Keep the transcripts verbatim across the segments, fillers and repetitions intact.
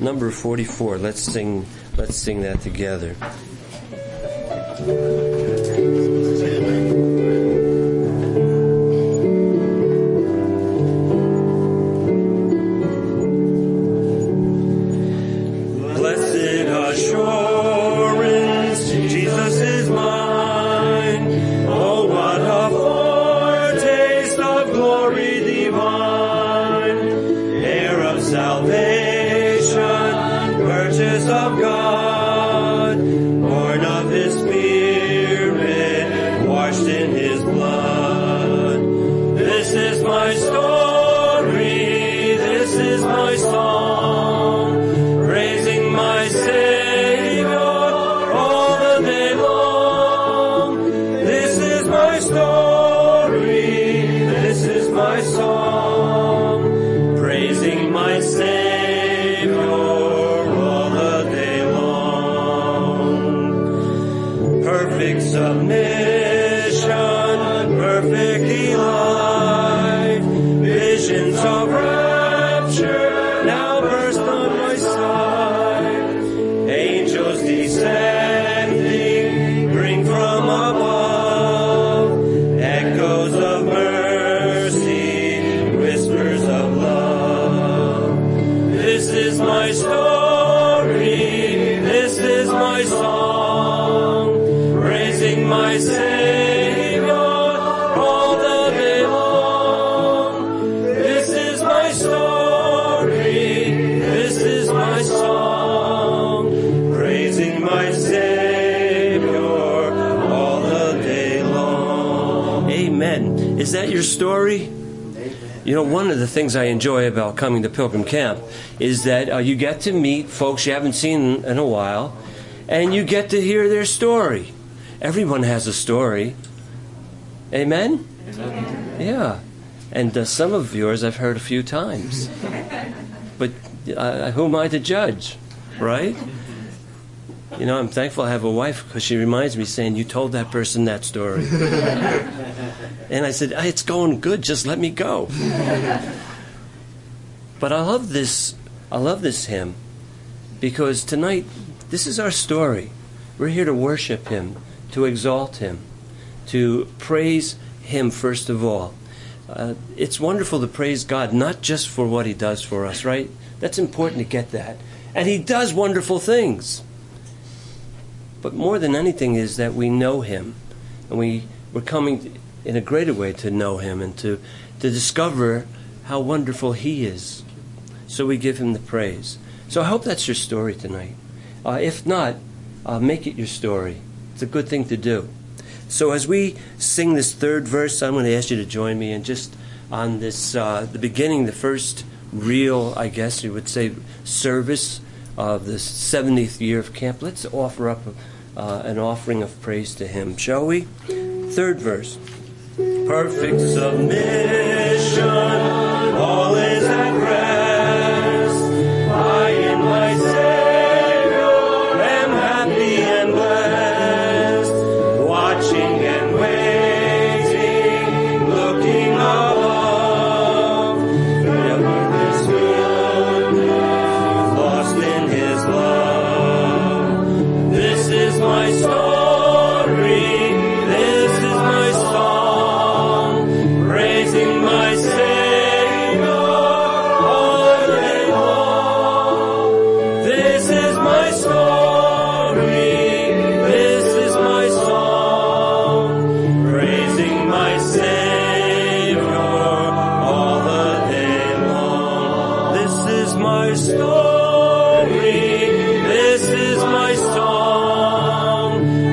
number forty-four. Let's sing, let's sing that together. Is that your story? You know, one of the things I enjoy about coming to Pilgrim Camp is that uh, you get to meet folks you haven't seen in a while, and you get to hear their story. Everyone has a story. Amen? Amen. Yeah. And uh, some of yours I've heard a few times. But uh, who am I to judge, right? You know, I'm thankful I have a wife because she reminds me saying, you told that person that story. And I said, it's going good, just let me go. But I love this, I love this hymn because tonight, this is our story. We're here to worship Him, to exalt Him, to praise Him first of all. Uh, it's wonderful to praise God, not just for what He does for us, right? That's important to get that. And He does wonderful things. But more than anything is that we know Him, and we, we're coming in a greater way to know Him and to, to discover how wonderful He is. So we give Him the praise. So I hope that's your story tonight. Uh, if not, uh, make it your story. It's a good thing to do. So as we sing this third verse, I'm going to ask you to join me, and just on this, uh, the beginning, the first real, I guess you would say, service of the seventieth year of camp, let's offer up uh, an offering of praise to Him, shall we? Third verse. Perfect submission, all is at rest. I in my Savior am happy and blessed, watching and waiting, looking above, ever this goodness, lost in His love. This is my story, this is my song, praising my Savior all day long. This is my story, this is my song, praising my Savior all the day long. This is my story, this is my song,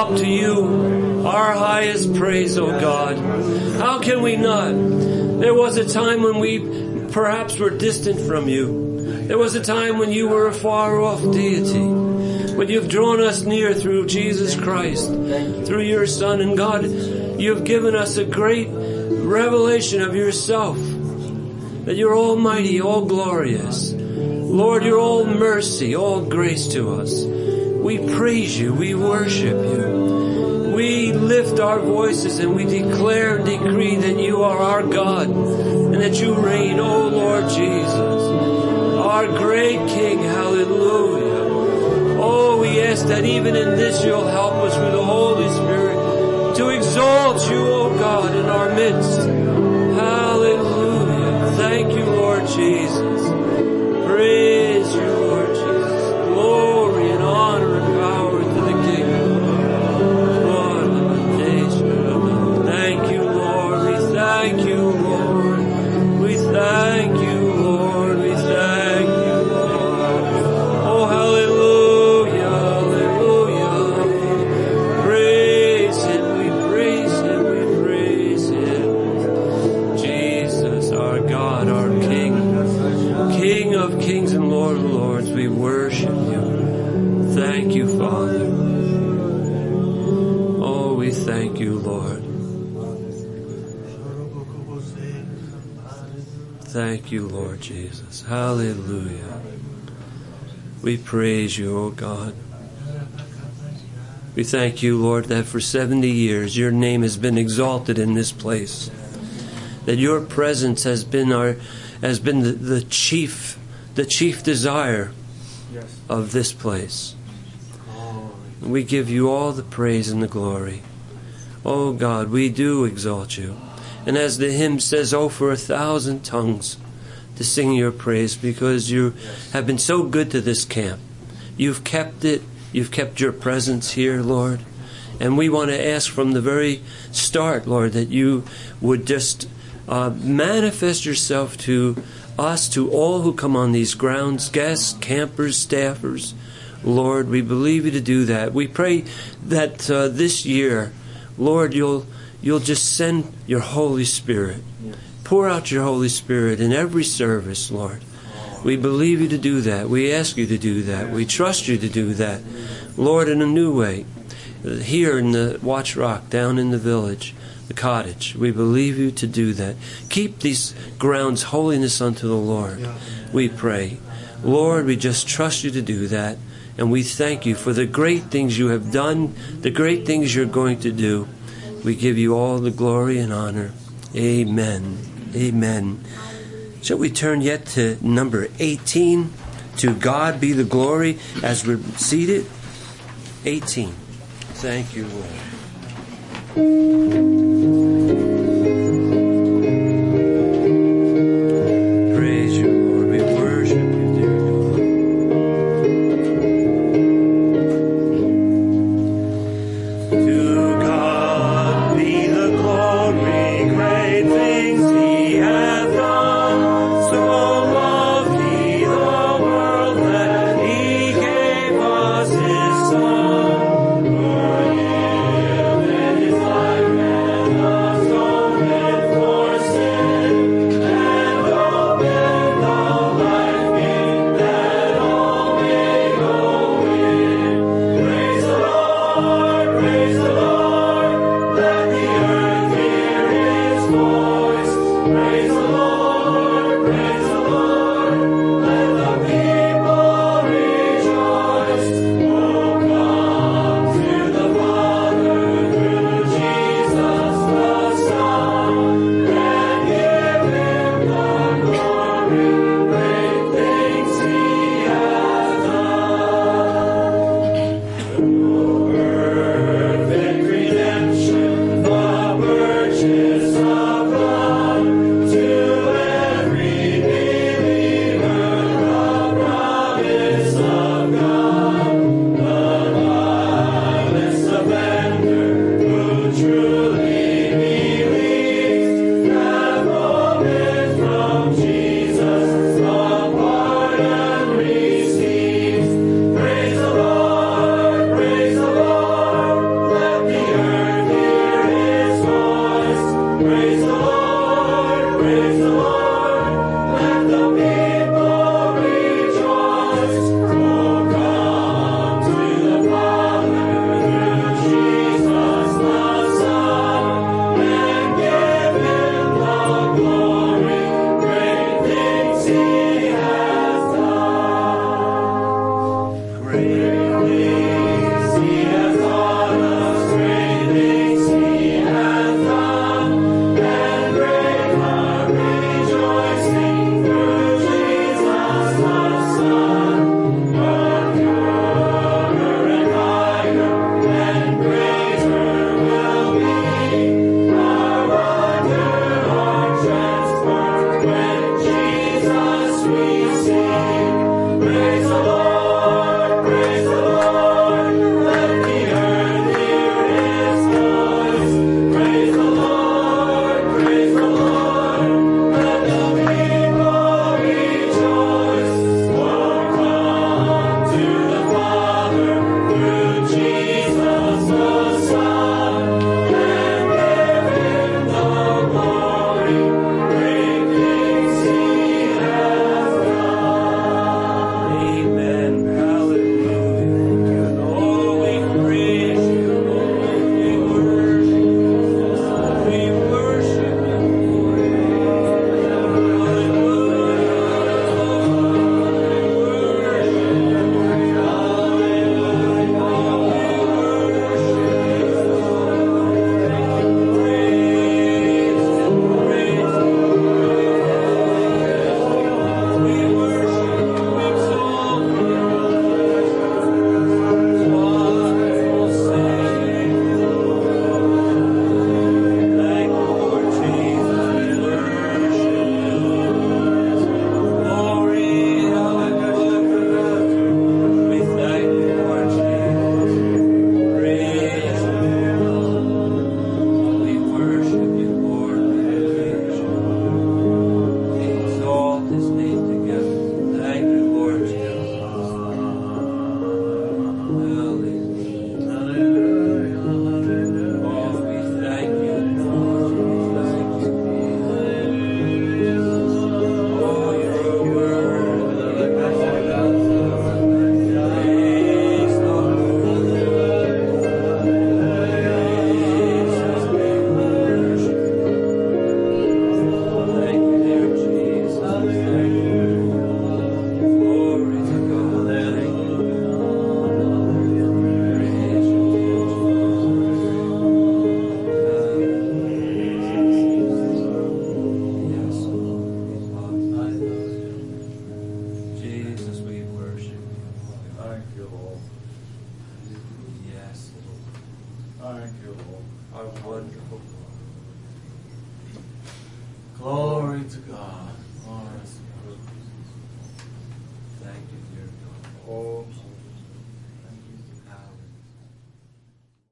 up to you our highest praise, O God. How can we not? There was a time when we perhaps were distant from you. There was a time when you were a far-off deity. But you've drawn us near through Jesus Christ, through your Son. And God, you've given us a great revelation of yourself, that you're almighty, all glorious. Lord, you're all mercy, all grace to us. We praise you, we worship you. We lift our voices and we declare and decree that you are our God and that you reign, O Lord Jesus, our great King. Hallelujah. Oh, we ask that even in this you'll help us with the Holy Spirit to exalt you, O God, in our midst. Hallelujah. Thank you, Lord Jesus. Praise you, Lord Jesus. Glory and honor and power to the King. Thank you, Lord. We thank you, Lord. We thank you, Lord. We thank you, Lord. Oh, hallelujah, hallelujah. Praise him, we praise him, we praise him. Jesus, our God, our King, King of kings and Lord of lords, we worship you. Thank you, Father. Oh, we thank you, Lord. Thank you, Lord Jesus. Hallelujah. We praise you, O God. We thank you, Lord, that for seventy years your name has been exalted in this place. That your presence has been our has been the, the chief the chief desire of this place. We give you all the praise and the glory. Oh God, we do exalt you. And as the hymn says, oh, for a thousand tongues to sing your praise, because you have been so good to this camp. You've kept it. You've kept your presence here, Lord. And we want to ask from the very start, Lord, that you would just uh, manifest yourself to us, to all who come on these grounds, guests, campers, staffers. Lord, we believe you to do that. We pray that uh, this year, Lord, you'll You'll just send your Holy Spirit. Pour out your Holy Spirit in every service, Lord. We believe you to do that. We ask you to do that. We trust you to do that. Lord, in a new way. Here in the Watch Rock, down in the village, the cottage, we believe you to do that. Keep these grounds holiness unto the Lord, we pray. Lord, we just trust you to do that. And we thank you for the great things you have done, the great things you're going to do. We give you all the glory and honor. Amen. Amen. Shall we turn yet to number eighteen? To God be the glory as we're seated. eighteen. Thank you, Lord. Praise you, Lord. We worship you, dear God. To God be the glory, great things he hath done. So loved he the world that he gave us his Son. For him and his life and love. Thank you, Lord. Our wonderful God. Glory to God. Glory to God. Thank you, dear God. Oh,